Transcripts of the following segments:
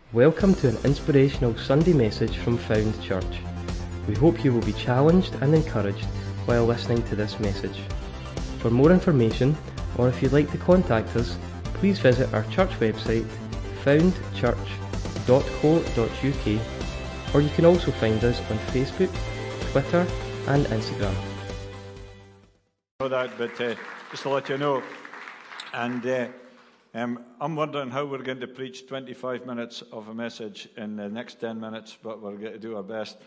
Welcome to an inspirational Sunday message from Found Church. We hope you will be challenged and encouraged while listening to this message. For more information, or if you'd like to contact us, please visit our church website, foundchurch.co.uk, or you can also find us on Facebook, Twitter and Instagram. Know that, but just to let you know, and I'm wondering how we're going to preach 25 minutes of a message in the next 10 minutes, but we're going to do our best.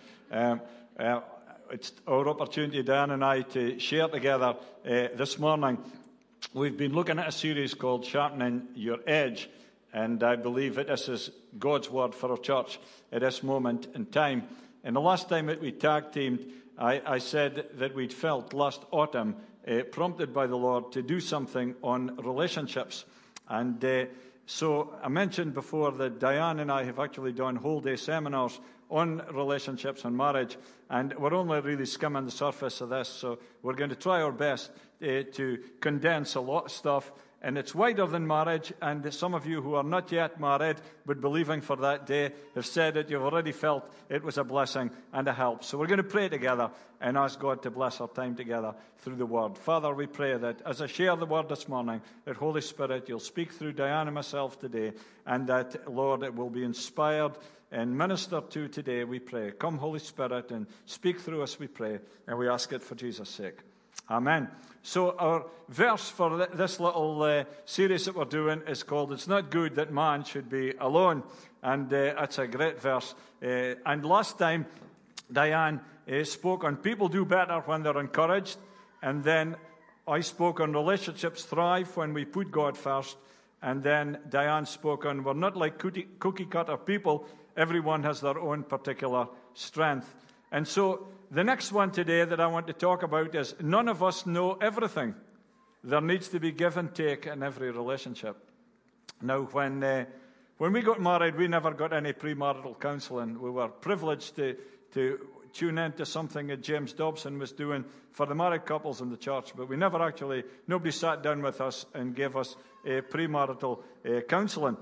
It's our opportunity, Dan and I, to share together this morning. We've been looking at a series called Sharpening Your Edge, and I believe that this is God's word for our church at this moment in time. And the last time that we tag-teamed, I said that we'd felt last autumn prompted by the Lord to do something on relationships. And so I mentioned before that Diane and I have actually done whole-day seminars on relationships and marriage, and we're only really skimming the surface of this, so we're going to try our best to condense a lot of stuff. And it's wider than marriage, and some of you who are not yet married but believing for that day have said that you've already felt it was a blessing and a help. So we're going to pray together and ask God to bless our time together through the Word. Father, we pray that as I share the Word this morning, that Holy Spirit, you'll speak through Diane and myself today, and that, Lord, it will be inspired and ministered to today, we pray. Come, Holy Spirit, and speak through us, we pray, and we ask it for Jesus' sake. Amen. So our verse for this little series that we're doing is called, "It's Not Good That Man Should Be Alone." And that's a great verse. And last time, Diane spoke on people do better when they're encouraged. And then I spoke on relationships thrive when we put God first. And then Diane spoke on we're not like cookie-cutter people. Everyone has their own particular strength. And so the next one today that I want to talk about is none of us know everything. There needs to be give and take in every relationship. Now, when we got married, we never got any premarital counseling. We were privileged to tune into something that James Dobson was doing for the married couples in the church, but we never actually, nobody sat down with us and gave us premarital counseling.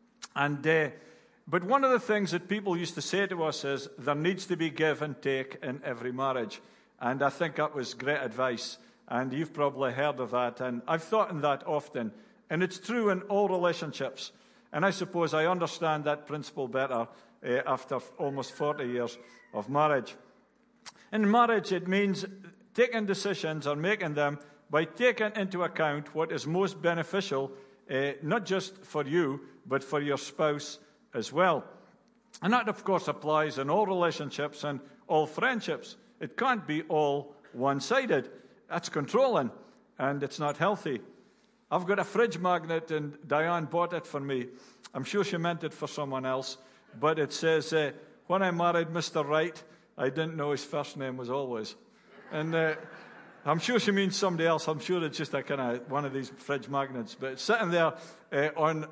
And but one of the things that people used to say to us is there needs to be give and take in every marriage. And I think that was great advice. And you've probably heard of that. And I've thought in that often. And it's true in all relationships. And I suppose I understand that principle better after almost 40 years of marriage. In marriage, it means taking decisions or making them by taking into account what is most beneficial, not just for you, but for your spouse as well. And that, of course, applies in all relationships and all friendships. It can't be all one-sided. That's controlling, and it's not healthy. I've got a fridge magnet, and Diane bought it for me. I'm sure she meant it for someone else, but it says, when I married Mr. Wright, I didn't know his first name was always. And I'm sure she means somebody else. I'm sure it's just a kind of one of these fridge magnets. But it's sitting there on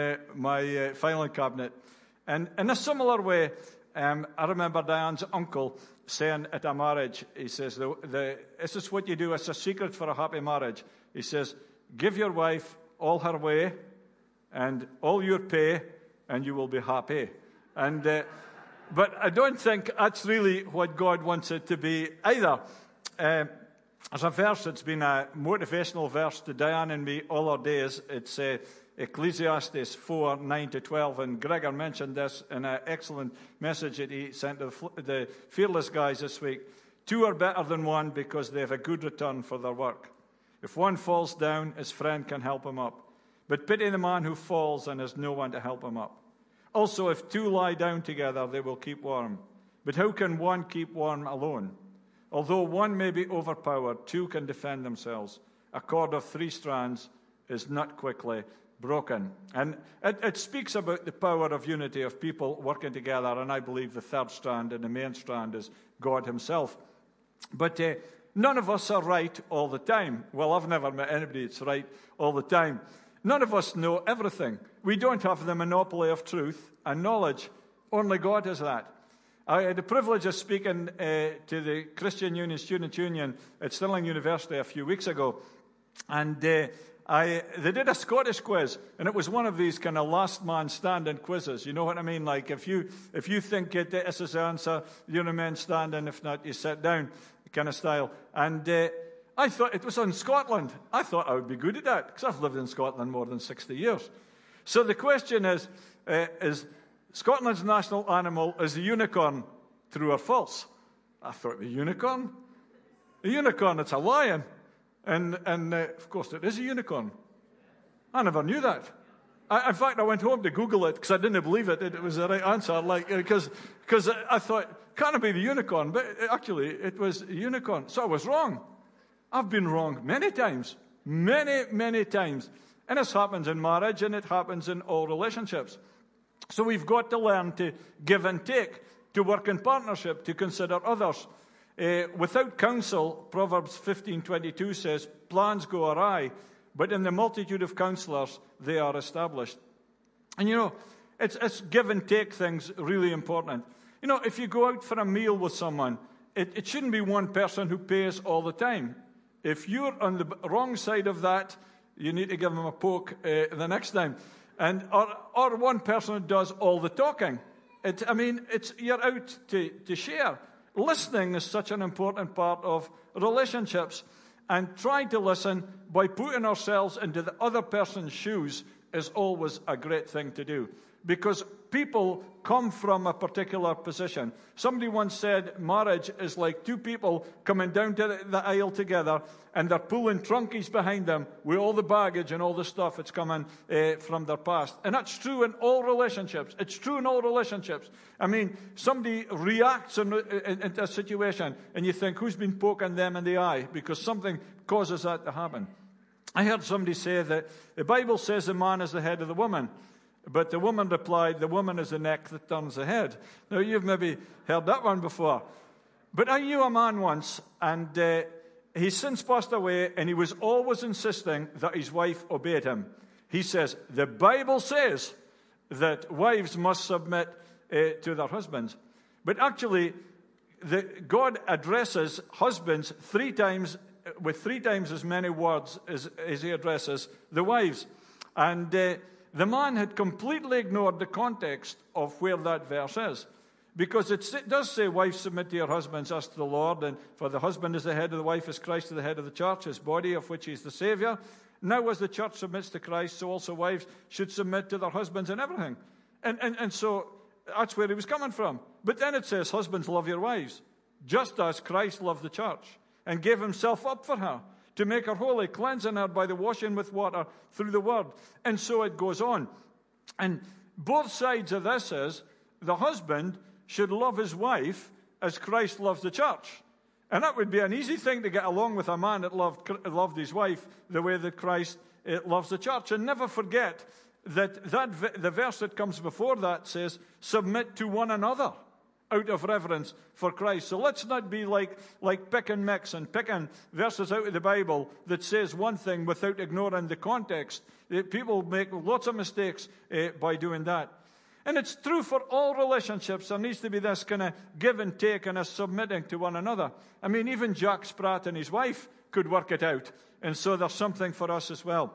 my filing cabinet. And in a similar way, I remember Diane's uncle saying at a marriage, he says, this is what you do. It's a secret for a happy marriage. He says, give your wife all her way and all your pay, and you will be happy. And but I don't think that's really what God wants it to be either. As a verse, it's been a motivational verse to Diane and me all our days. It's Ecclesiastes 4, 9-12, and Gregor mentioned this in an excellent message that he sent to the Fearless guys this week. Two are better than one because they have a good return for their work. If one falls down, his friend can help him up. But pity the man who falls and has no one to help him up. Also, if two lie down together, they will keep warm. But how can one keep warm alone? Although one may be overpowered, two can defend themselves. A cord of 3 strands is not quickly broken. And it speaks about the power of unity, of people working together, and I believe the third strand and the main strand is God himself. But none of us are right all the time. Well, I've never met anybody that's right all the time. None of us know everything. We don't have the monopoly of truth and knowledge. Only God has that. I had the privilege of speaking to the Christian Union Student Union at Stirling University a few weeks ago, and they did a Scottish quiz, and it was one of these kind of last man standing quizzes. You know what I mean? Like if you think this is the answer, you remain standing. If not, you sit down, kind of style. And I thought it was in Scotland. I thought I would be good at that because I've lived in Scotland more than 60 years. So the question is Scotland's national animal is the unicorn, true or false? I thought the unicorn? The unicorn, it's a lion. And of course, it is a unicorn. I never knew that. In fact, I went home to Google it because I didn't believe it. It was the right answer. Because I thought, can't it be the unicorn? But actually, it was a unicorn. So I was wrong. I've been wrong many times. Many, many times. And this happens in marriage, and it happens in all relationships. So we've got to learn to give and take, to work in partnership, to consider others. Without counsel, Proverbs 15:22 says, plans go awry, but in the multitude of counselors, they are established. And you know, it's give and take things really important. You know, if you go out for a meal with someone, it shouldn't be one person who pays all the time. If you're on the wrong side of that, you need to give them a poke the next time. And or one person who does all the talking. You're out to share. Listening is such an important part of relationships. And trying to listen by putting ourselves into the other person's shoes is always a great thing to do. Because people come from a particular position. Somebody once said marriage is like two people coming down to the aisle together, and they're pulling trunkies behind them with all the baggage and all the stuff that's coming from their past. And that's true in all relationships. It's true in all relationships. I mean, somebody reacts in a situation, and you think, who's been poking them in the eye? Because something causes that to happen. I heard somebody say that the Bible says the man is the head of the woman. But the woman replied, the woman is the neck that turns the head. Now, you've maybe heard that one before. But I knew a man once, and he's since passed away, and he was always insisting that his wife obeyed him. He says, the Bible says that wives must submit to their husbands. But actually, God addresses husbands 3 times, with 3 times as many words as he addresses the wives. And the man had completely ignored the context of where that verse is. Because it does say, wives, submit to your husbands as to the Lord, and for the husband is the head of the wife, as Christ is the head of the church, his body, of which he is the Savior. Now, as the church submits to Christ, so also wives should submit to their husbands in everything. And so that's where he was coming from. But then it says, husbands, love your wives, just as Christ loved the church and gave himself up for her, to make her holy, cleansing her by the washing with water through the word. And so it goes on. And both sides of this is, the husband should love his wife as Christ loves the church. And that would be an easy thing to get along with a man that loved his wife the way that Christ loves the church. And never forget that the verse that comes before that says, submit to one another out of reverence for Christ. So let's not be like pick and mix and picking verses out of the Bible that says one thing without ignoring the context. People make lots of mistakes by doing that. And it's true for all relationships. There needs to be this kind of give and take and a submitting to one another. I mean, even Jack Spratt and his wife could work it out. And so there's something for us as well.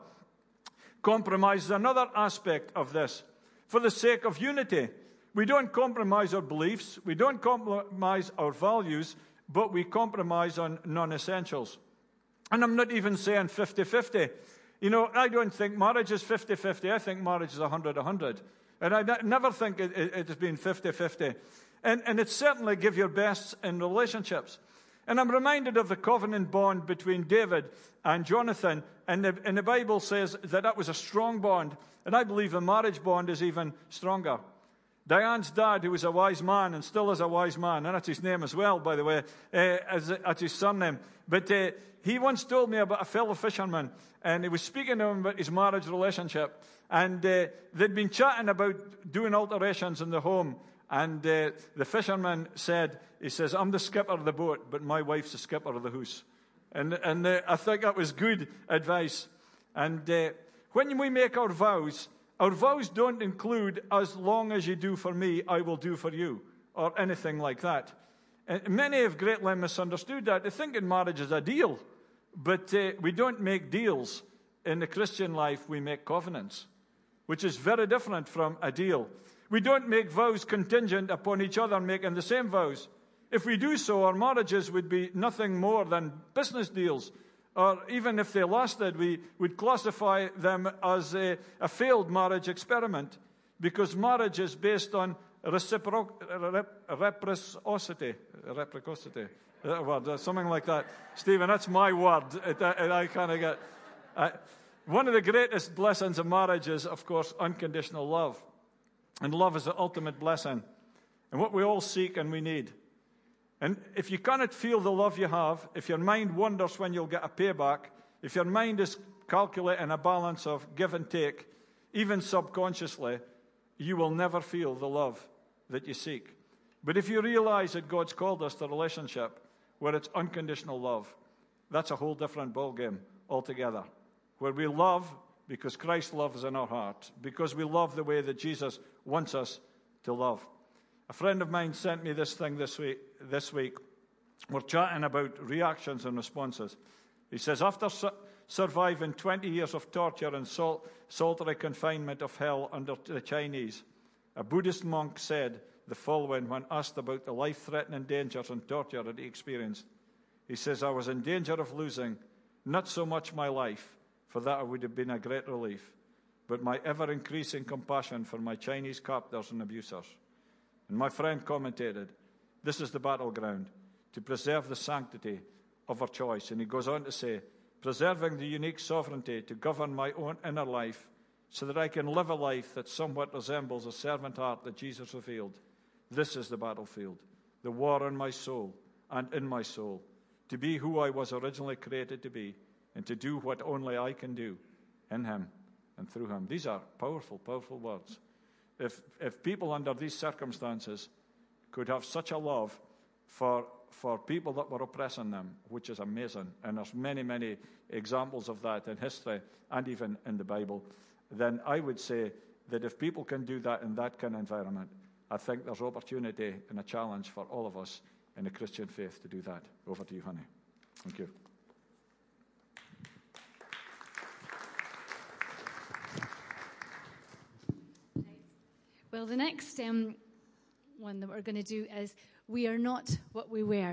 Compromise is another aspect of this. For the sake of unity, we don't compromise our beliefs, we don't compromise our values, but we compromise on non-essentials. And I'm not even saying 50-50. You know, I don't think marriage is 50-50. I think marriage is 100-100. And I never think it has been 50-50. And it's certainly give your best in relationships. And I'm reminded of the covenant bond between David and Jonathan. And the Bible says that was a strong bond. And I believe the marriage bond is even stronger. Diane's dad, who was a wise man and still is a wise man, and that's his name as well, by the way, that's his surname. But he once told me about a fellow fisherman, and he was speaking to him about his marriage relationship. And they'd been chatting about doing alterations in the home. And the fisherman said, he says, I'm the skipper of the boat, but my wife's the skipper of the house. And I think that was good advice. And when we make our vows don't include, as long as you do for me, I will do for you, or anything like that. And many have greatly misunderstood that. They think in marriage is a deal, but we don't make deals. in the Christian life, we make covenants, which is very different from a deal. We don't make vows contingent upon each other making the same vows. If we do so, our marriages would be nothing more than business deals. Or even if they lasted, we would classify them as a failed marriage experiment, because marriage is based on reciprocity. That word, something like that. Stephen, that's my word. I kind of get... One of the greatest blessings of marriage is, of course, unconditional love. And love is the ultimate blessing, and what we all seek and we need. And if you cannot feel the love you have, if your mind wonders when you'll get a payback, if your mind is calculating a balance of give and take, even subconsciously, you will never feel the love that you seek. But if you realize that God's called us to a relationship where it's unconditional love, that's a whole different ballgame altogether, where we love because Christ's love is in our heart, because we love the way that Jesus wants us to love. A friend of mine sent me this thing this week. We're chatting about reactions and responses. He says, after surviving 20 years of torture and solitary confinement of hell under the Chinese, a Buddhist monk said the following when asked about the life-threatening dangers and torture that he experienced. He says, I was in danger of losing not so much my life, for that would have been a great relief, but my ever-increasing compassion for my Chinese captors and abusers. And my friend commented, this is the battleground, to preserve the sanctity of our choice. And he goes on to say, preserving the unique sovereignty to govern my own inner life so that I can live a life that somewhat resembles the servant heart that Jesus revealed. This is the battlefield, the war in my soul and in my soul, to be who I was originally created to be and to do what only I can do in him and through him. These are powerful, powerful words. If people under these circumstances could have such a love for people that were oppressing them, which is amazing, and there's many, many examples of that in history and even in the Bible, then I would say that if people can do that in that kind of environment, I think there's opportunity and a challenge for all of us in the Christian faith to do that. Over to you, honey. Thank you. Well, the next one that we're going to do is we are not what we were.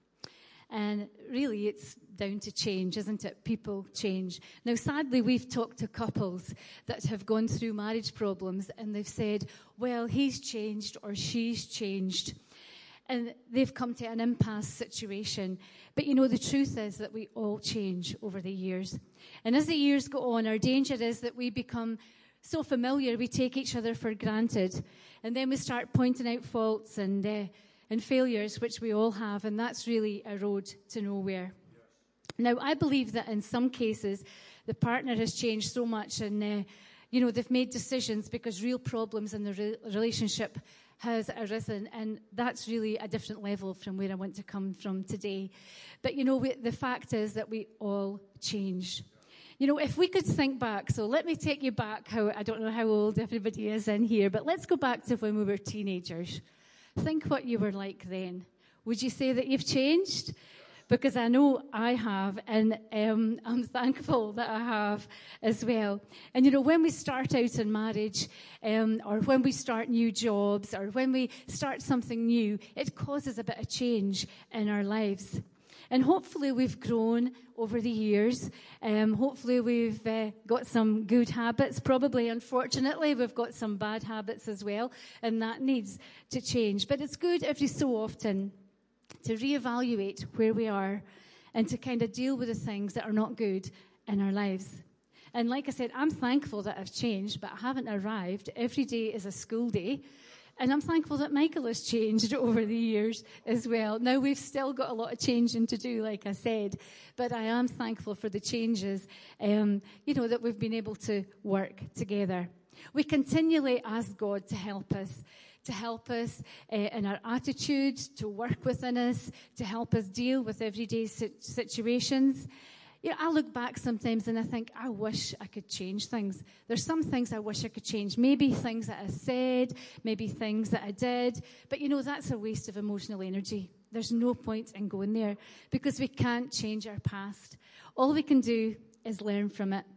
And really, it's down to change, isn't it? People change. Now, sadly, we've talked to couples that have gone through marriage problems, and they've said, well, he's changed or she's changed. And they've come to an impasse situation. But, you know, the truth is that we all change over the years. And as the years go on, our danger is that we become so familiar, we take each other for granted. And then we start pointing out faults and failures, which we all have, and that's really a road to nowhere. Yes. Now, I believe that in some cases, the partner has changed so much, and they've made decisions because real problems in the relationship has arisen, and that's really a different level from where I want to come from today. But, the fact is that we all change. If we could think back, so let me take you back, I don't know how old everybody is in here, but let's go back to when we were teenagers. Think what you were like then. Would you say that you've changed? Because I know I have, and I'm thankful that I have as well. And when we start out in marriage, or when we start new jobs, or when we start something new, it causes a bit of change in our lives. And hopefully we've grown over the years. Hopefully we've got some good habits. Probably, unfortunately, we've got some bad habits as well, and that needs to change. But it's good every so often to reevaluate where we are and to kind of deal with the things that are not good in our lives. And like I said, I'm thankful that I've changed, but I haven't arrived. Every day is a school day. And I'm thankful that Michael has changed over the years as well. Now, we've still got a lot of changing to do, like I said, but I am thankful for the changes, that we've been able to work together. We continually ask God to help us in our attitude, to work within us, to help us deal with everyday situations. I look back sometimes and I think, I wish I could change things. There's some things I wish I could change. Maybe things that I said, maybe things that I did. But that's a waste of emotional energy. There's no point in going there because we can't change our past. All we can do is learn from it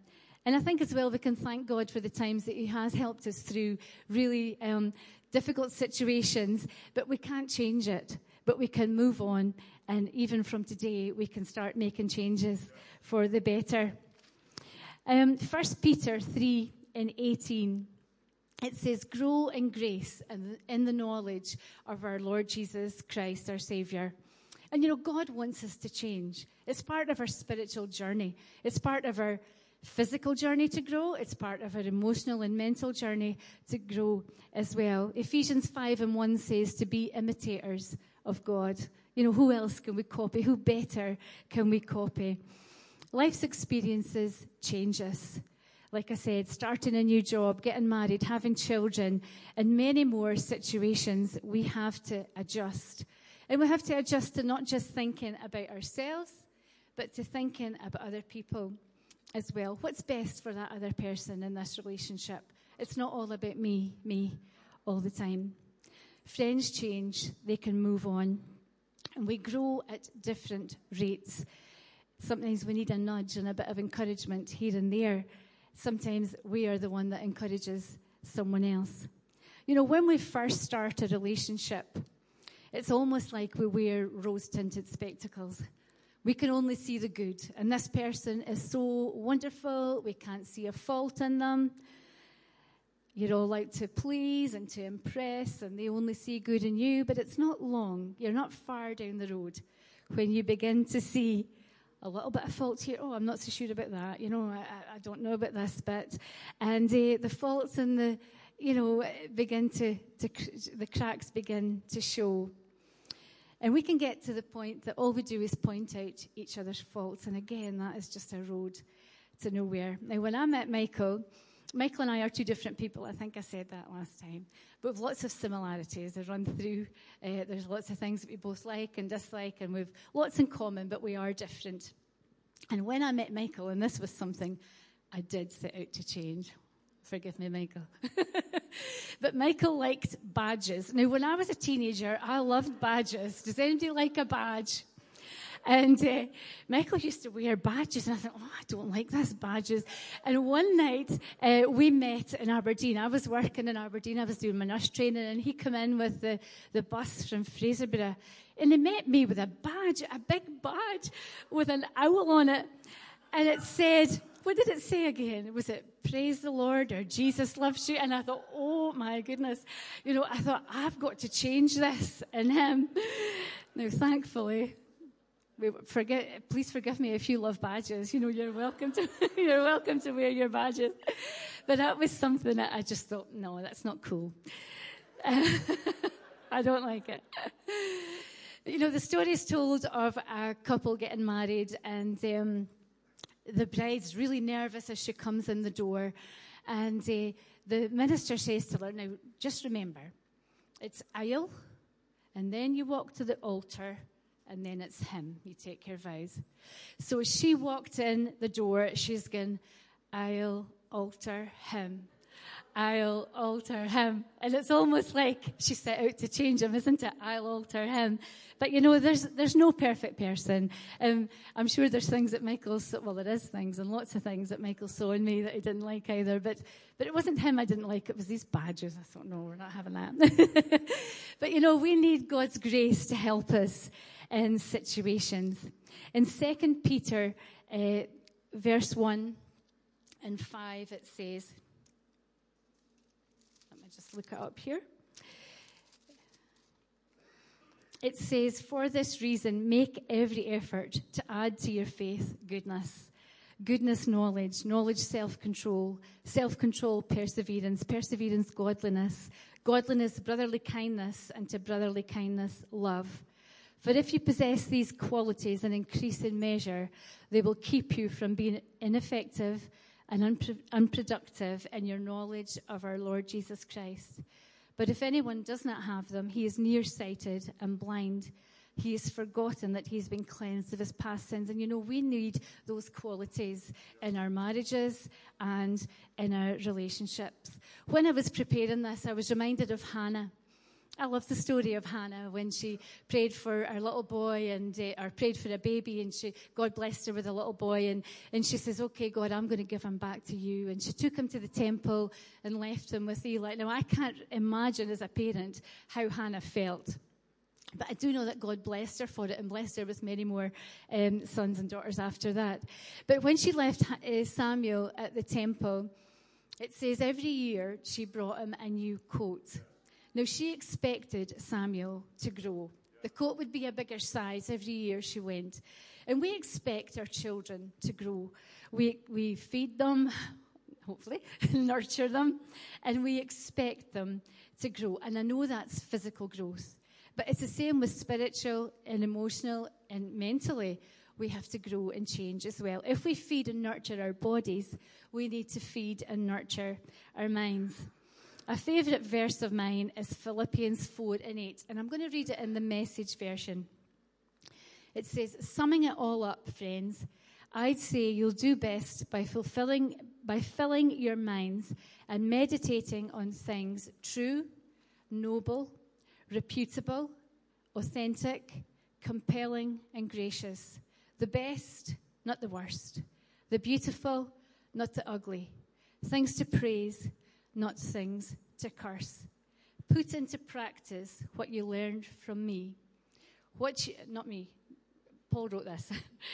And I think as well we can thank God for the times that he has helped us through really difficult situations, but we can't change it. But we can move on, and even from today, we can start making changes for the better. 1 Peter 3:18, it says, grow in grace and in the knowledge of our Lord Jesus Christ, our Savior. And you know, God wants us to change. It's part of our spiritual journey. It's part of our physical journey to grow. It's part of our emotional and mental journey to grow as well. Ephesians 5:1 says to be imitators of God. You know, who else can we copy? Who better can we copy? Life's experiences change us. Like I said, starting a new job, getting married, having children, and many more situations, we have to adjust. And we have to adjust to not just thinking about ourselves, but to thinking about other people as well. What's best for that other person in this relationship? It's not all about me all the time. Friends change, they can move on, and we grow at different rates. Sometimes we need a nudge and a bit of encouragement here and there. Sometimes we are the one that encourages someone else. You know, when we first start a relationship, it's almost like we wear rose-tinted spectacles. We can only see the good, and this person is so wonderful, we can't see a fault in them. You're all out to please and to impress, and they only see good in you, but it's not long. You're not far down the road when you begin to see a little bit of fault here. Oh, I'm not so sure about that. You know, I don't know about this bit. And the faults and the cracks begin to show. And we can get to the point that all we do is point out each other's faults. And again, that is just a road to nowhere. Now, when I met Michael and I are two different people. I think I said that last time. But with lots of similarities. I run through, there's lots of things that we both like and dislike, and we've lots in common, but we are different. And when I met Michael, and this was something I did set out to change. Forgive me, Michael. But Michael liked badges. Now, when I was a teenager, I loved badges. Does anybody like a badge? And Michael used to wear badges, and I thought, oh, I don't like this, badges. And one night, we met in Aberdeen. I was working in Aberdeen. I was doing my nurse training, and he came in with the bus from Fraserburgh. And he met me with a badge, a big badge, with an owl on it. And it said, what did it say again? Was it, praise the Lord, or Jesus loves you? And I thought, oh, my goodness. You know, I thought, I've got to change this in him. Now, thankfully, please forgive me if you love badges. You know, you're welcome to wear your badges. But that was something that I just thought, no, that's not cool. I don't like it. You know, the story is told of a couple getting married, and the bride's really nervous as she comes in the door. And the minister says to her, now, just remember, it's aisle, and then you walk to the altar, and then it's him. You take your vows. So as she walked in the door, she's going, I'll alter him. I'll alter him. And it's almost like she set out to change him, isn't it? I'll alter him. But, you know, there's no perfect person. I'm sure there's things that there is things and lots of things that Michael saw in me that he didn't like either. But it wasn't him I didn't like. It was these badges. I thought, no, we're not having that. But, you know, we need God's grace to help us in situations. In 2 Peter, verse 1 and 5, it says, let me just look it up here. It says, for this reason, make every effort to add to your faith goodness. Goodness, knowledge. Knowledge, self-control. Self-control, perseverance. Perseverance, godliness. Godliness, brotherly kindness. And to brotherly kindness, love. For if you possess these qualities in increasing measure, they will keep you from being ineffective and unproductive in your knowledge of our Lord Jesus Christ. But if anyone does not have them, he is nearsighted and blind. He has forgotten that he's been cleansed of his past sins. And, you know, we need those qualities in our marriages and in our relationships. When I was preparing this, I was reminded of Hannah. I love the story of Hannah when she prayed for her little boy or prayed for a baby, and God blessed her with a little boy, and she says, okay, God, I'm going to give him back to you. And she took him to the temple and left him with Eli. Now, I can't imagine as a parent how Hannah felt. But I do know that God blessed her for it and blessed her with many more sons and daughters after that. But when she left Samuel at the temple, it says every year she brought him a new coat. Now, she expected Samuel to grow. The coat would be a bigger size every year she went. And we expect our children to grow. We feed them, hopefully, nurture them, and we expect them to grow. And I know that's physical growth. But it's the same with spiritual and emotional and mentally. We have to grow and change as well. If we feed and nurture our bodies, we need to feed and nurture our minds. A favourite verse of mine is Philippians 4:8, and I'm going to read it in the Message version. It says, summing it all up, friends, I'd say you'll do best by filling your minds and meditating on things true, noble, reputable, authentic, compelling, and gracious. The best, not the worst. The beautiful, not the ugly. Things to praise, not things to curse. Put into practice what you learned from me. Not me, Paul wrote this.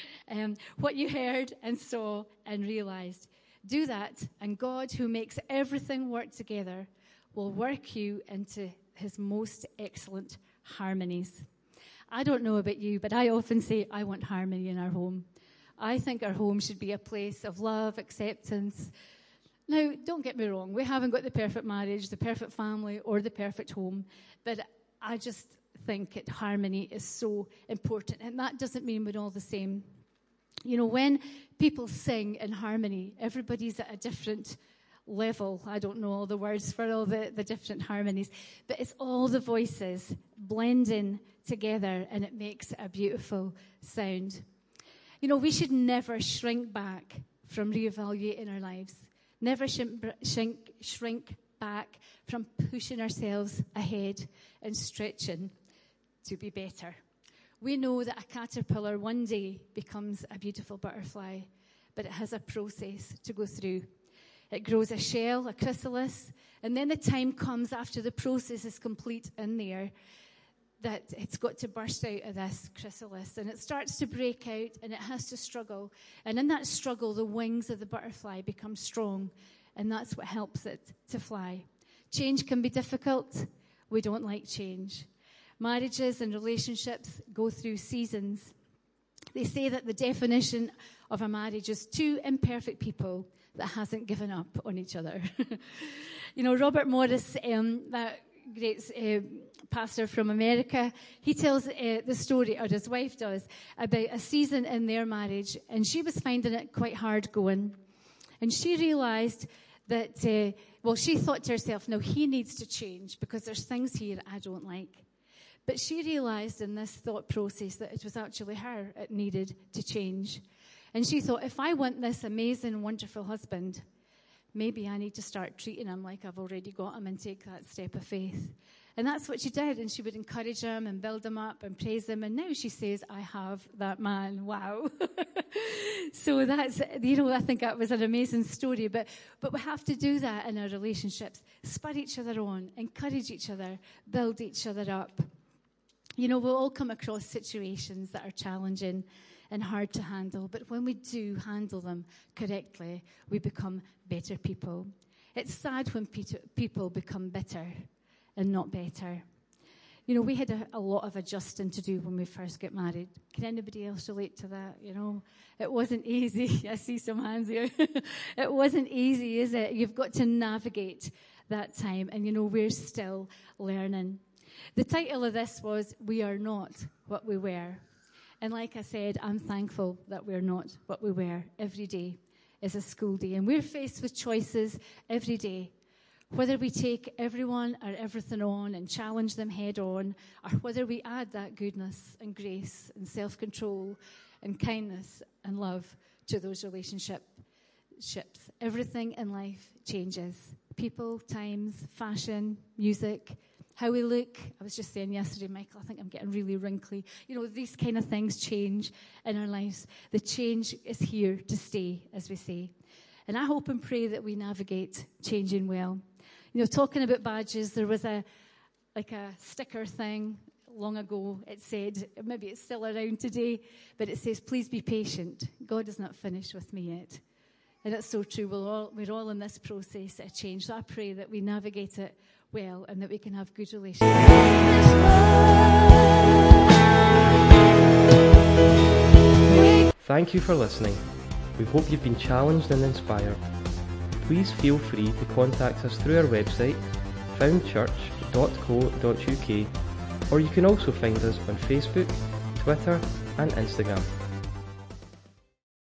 What you heard and saw and realized. Do that, and God, who makes everything work together, will work you into his most excellent harmonies. I don't know about you, but I often say I want harmony in our home. I think our home should be a place of love, acceptance. Now, don't get me wrong. We haven't got the perfect marriage, the perfect family, or the perfect home. But I just think that harmony is so important. And that doesn't mean we're all the same. You know, when people sing in harmony, everybody's at a different level. I don't know all the words for all the different harmonies. But it's all the voices blending together, and it makes a beautiful sound. You know, we should never shrink back from reevaluating our lives. Never shrink back from pushing ourselves ahead and stretching to be better. We know that a caterpillar one day becomes a beautiful butterfly, but it has a process to go through. It grows a shell, a chrysalis, and then the time comes after the process is complete in there that it's got to burst out of this chrysalis, and it starts to break out, and it has to struggle. And in that struggle, the wings of the butterfly become strong, and that's what helps it to fly. Change can be difficult. We don't like change. Marriages and relationships go through seasons. They say that the definition of a marriage is two imperfect people that hasn't given up on each other. You know, Robert Morris, that great pastor from America, he tells the story, or his wife does, about a season in their marriage, and she was finding it quite hard going. And she realized that, she thought to herself, no, he needs to change because there's things here I don't like. But she realized in this thought process that it was actually her it needed to change. And she thought, if I want this amazing, wonderful husband, maybe I need to start treating him like I've already got him and take that step of faith. And that's what she did. And she would encourage him and build him up and praise him. And now she says, I have that man. Wow. So that's, I think that was an amazing story. But we have to do that in our relationships. Spur each other on, encourage each other, build each other up. You know, we'll all come across situations that are challenging and hard to handle, but when we do handle them correctly, we become better people. It's sad when people become bitter and not better. You know, we had a lot of adjusting to do when we first get married. Can anybody else relate to that? You know, it wasn't easy. I see some hands here. It wasn't easy, is it? You've got to navigate that time, and, you know, we're still learning. The title of this was, We Are Not What We Were. And like I said, I'm thankful that we're not what we were. Every day is a school day. And we're faced with choices every day. Whether we take everyone or everything on and challenge them head on, or whether we add that goodness and grace and self-control and kindness and love to those relationships. Everything in life changes. People, times, fashion, music, how we look. I was just saying yesterday, Michael, I think I'm getting really wrinkly. You know, these kind of things change in our lives. The change is here to stay, as we say. And I hope and pray that we navigate changing well. You know, talking about badges, there was a sticker thing long ago. It said, maybe it's still around today, but it says, please be patient. God is not finished with me yet. And it's so true. We're all in this process of change. So I pray that we navigate it well and that we can have good relationships. Thank you for listening. We hope you've been challenged and inspired. Please feel free to contact us through our website, foundchurch.co.uk, or you can also find us on Facebook, Twitter and Instagram.